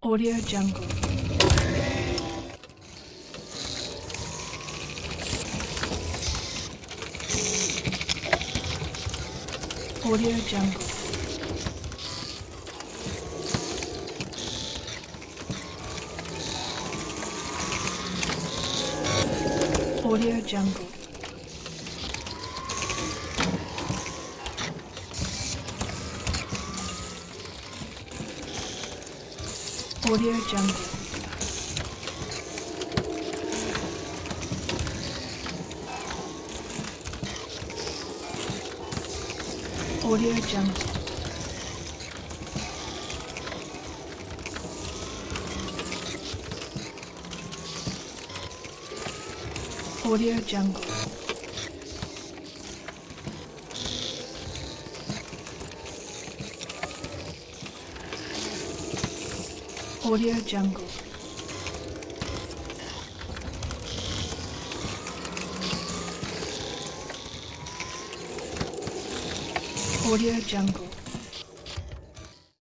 Audio Jungle. Audio Jungle. Audio Jungle. Audio Jungle. Audio Jungle. Audio Jungle. Audio Jungle. Audio Jungle.